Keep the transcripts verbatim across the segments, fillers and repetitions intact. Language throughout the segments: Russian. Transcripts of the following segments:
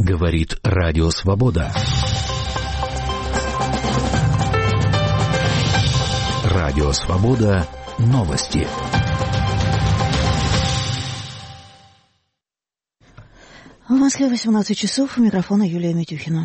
Говорит Радио Свобода. Радио Свобода. Новости. В Москве восемнадцать часов. У микрофона Юлия Митюхина.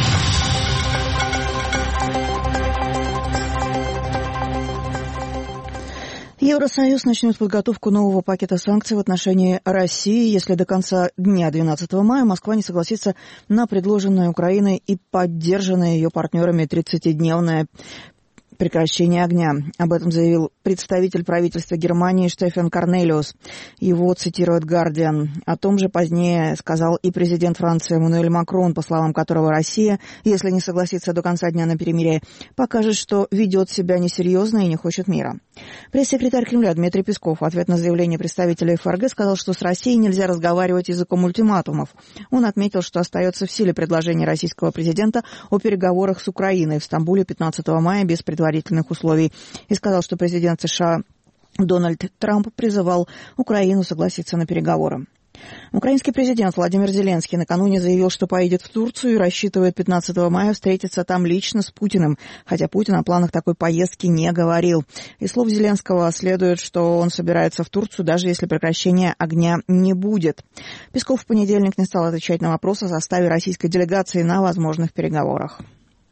Евросоюз начнет подготовку нового пакета санкций в отношении России, если до конца дня двенадцатого мая Москва не согласится на предложенное Украиной и поддержанное ее партнерами тридцатидневное прекращение огня. Об этом заявил представитель правительства Германии Штефан Корнелиус. Его цитирует «Гардиан». О том же позднее сказал и президент Франции Эммануэль Макрон, по словам которого Россия, если не согласится до конца дня на перемирие, покажет, что ведет себя несерьезно и не хочет мира. Пресс-секретарь Кремля Дмитрий Песков в ответ на заявление представителя ФРГ сказал, что с Россией нельзя разговаривать языком ультиматумов. Он отметил, что остается в силе предложение российского президента о переговорах с Украиной в Стамбуле пятнадцатого мая без предварительных условий, и сказал, что президент США Дональд Трамп призывал Украину согласиться на переговоры. Украинский президент Владимир Зеленский накануне заявил, что поедет в Турцию и рассчитывает пятнадцатого мая встретиться там лично с Путиным, хотя Путин о планах такой поездки не говорил. Из слов Зеленского следует, что он собирается в Турцию, даже если прекращения огня не будет. Песков в понедельник не стал отвечать на вопрос о составе российской делегации на возможных переговорах.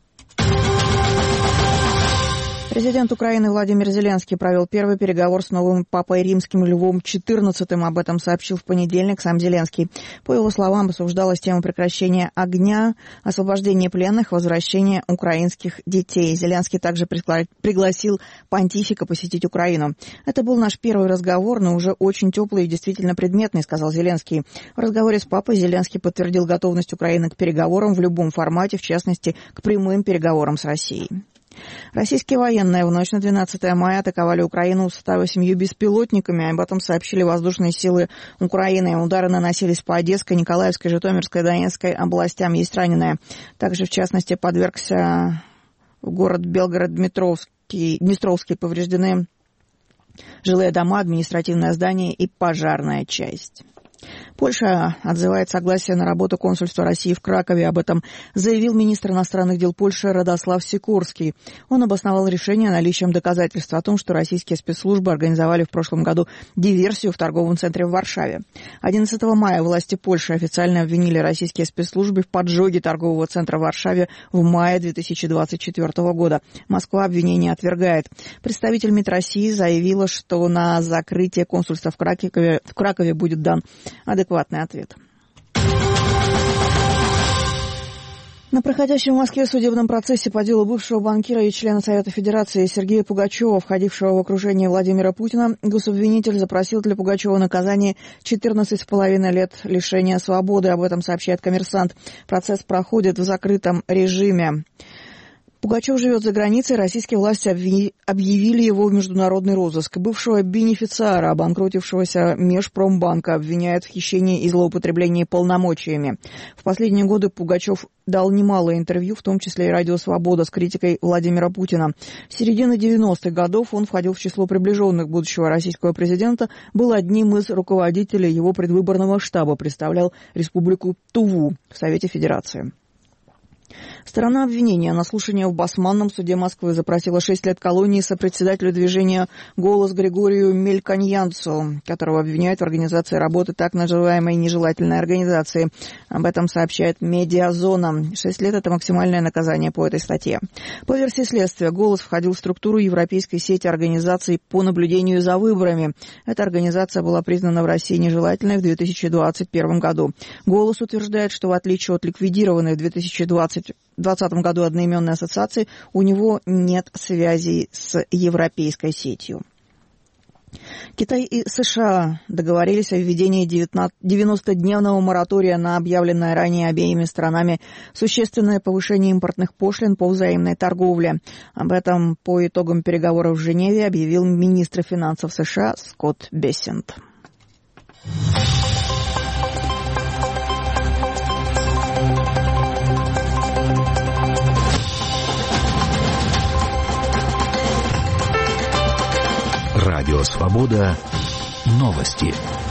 Президент Украины Владимир Зеленский провел первый переговор с новым папой римским Львом четырнадцатым. Об этом сообщил в понедельник сам Зеленский. По его словам, обсуждалась тема прекращения огня, освобождения пленных, возвращения украинских детей. Зеленский также пригласил понтифика посетить Украину. «Это был наш первый разговор, но уже очень теплый и действительно предметный», — сказал Зеленский. В разговоре с папой Зеленский подтвердил готовность Украины к переговорам в любом формате, в частности, к прямым переговорам с Россией. Российские военные в ночь на двенадцатое мая атаковали Украину ста восемью беспилотниками. Об этом сообщили воздушные силы Украины. Удары наносились по Одесской, Николаевской, Житомирской, Донецкой областям. Есть раненые. Также, в частности, подвергся город Белгород-Дмитровский. Днестровский. Повреждены жилые дома, административное здание и пожарная часть. Польша отзывает согласие на работу консульства России в Кракове. Об этом заявил министр иностранных дел Польши Радослав Сикорский. Он обосновал решение наличием доказательств о том, что российские спецслужбы организовали в прошлом году диверсию в торговом центре в Варшаве. одиннадцатого мая власти Польши официально обвинили российские спецслужбы в поджоге торгового центра в Варшаве в мае две тысячи двадцать четвёртого года. Москва обвинение отвергает. Представитель МИД России заявила, что на закрытие консульства в Кракове, в Кракове будет дан адекватный ответ. На проходящем в Москве судебном процессе по делу бывшего банкира и члена Совета Федерации Сергея Пугачева, входившего в окружение Владимира Путина, гособвинитель запросил для Пугачева наказание четырнадцать с половиной лет лишения свободы. Об этом сообщает «Коммерсант». Процесс проходит в закрытом режиме. Пугачев живет за границей, российские власти объявили его в международный розыск. Бывшего бенефициара, обанкротившегося Межпромбанка, обвиняют в хищении и злоупотреблении полномочиями. В последние годы Пугачев дал немало интервью, в том числе и «Радио Свобода», с критикой Владимира Путина. С середины девяностых годов он входил в число приближенных будущего российского президента, был одним из руководителей его предвыборного штаба, представлял Республику Туву в Совете Федерации. Сторона обвинения на слушание в Басманном суде Москвы запросила шесть лет колонии сопредседателю движения «Голос» Григорию Мельконьянцу, которого обвиняют в организации работы так называемой нежелательной организации. Об этом сообщает «Медиазона». Шесть лет – это максимальное наказание по этой статье. По версии следствия, «Голос» входил в структуру Европейской сети организаций по наблюдению за выборами. Эта организация была признана в России нежелательной в две тысячи двадцать первом году. «Голос» утверждает, что в отличие от ликвидированной в две тысячи двадцатом году одноименной ассоциации, у него нет связей с европейской сетью. Китай и США договорились о введении девяностодневного моратория на объявленное ранее обеими сторонами существенное повышение импортных пошлин по взаимной торговле. Об этом по итогам переговоров в Женеве объявил министр финансов США Скотт Бессент. Радио Свобода. Новости.